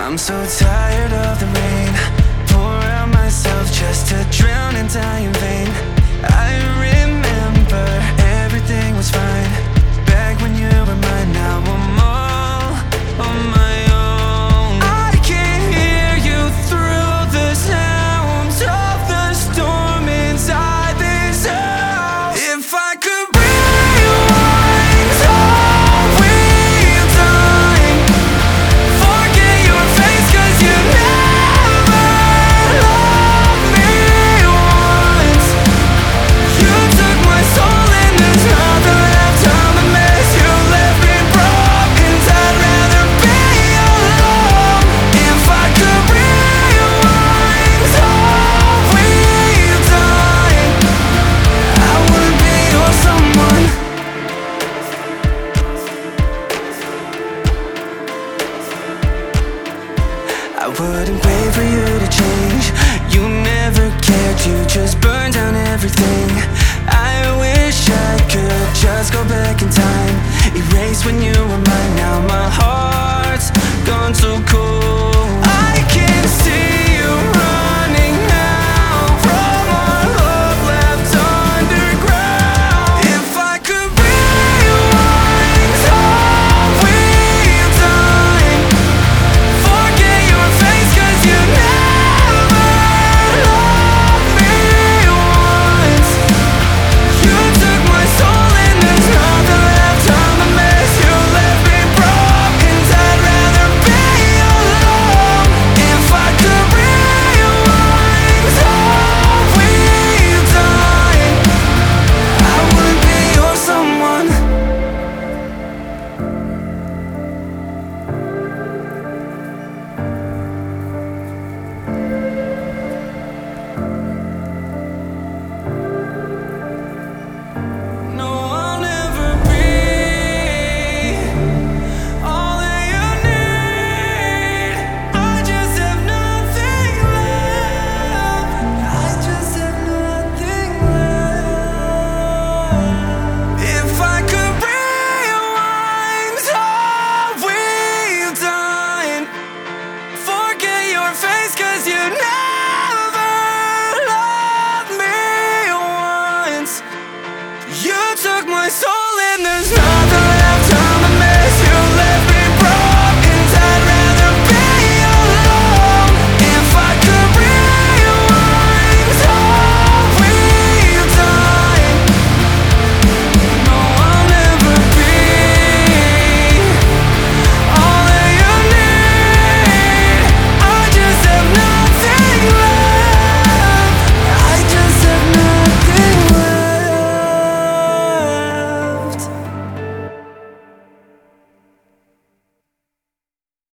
I'm so tired of the rain. Pour out myself just to drown and die in vain. I remember everything was fine back when you were mine. Now I'm all on my own. I can hear you through the sounds of the storm inside this house. If I could rewind all we've done, forget your face 'cause you never loved me once. You took my soul and there's nothing left on the mess. You left me broken, I'd rather be alone. If I could rewind all we've done, I wouldn't be your someone. I wouldn't wait for you to change. You never cared, you just burned down everything. I wish I could just go back in time, erase when you were mine. Now my heart's gone so cold. I can see you running now from our love left underground. If I could rewind all we've done, forget your face 'cause you never loved me once. You took my soul and there's nothing left on the mess. You left me broken, I'd rather be alone. If I could rewind all we've done, I wouldn't be your someone. No, I'll never be all that you need. I just have nothing left. I just have nothing left. If I could rewind all we've done, forget your face 'cause you never loved me once. You took my soul and there's nothing left.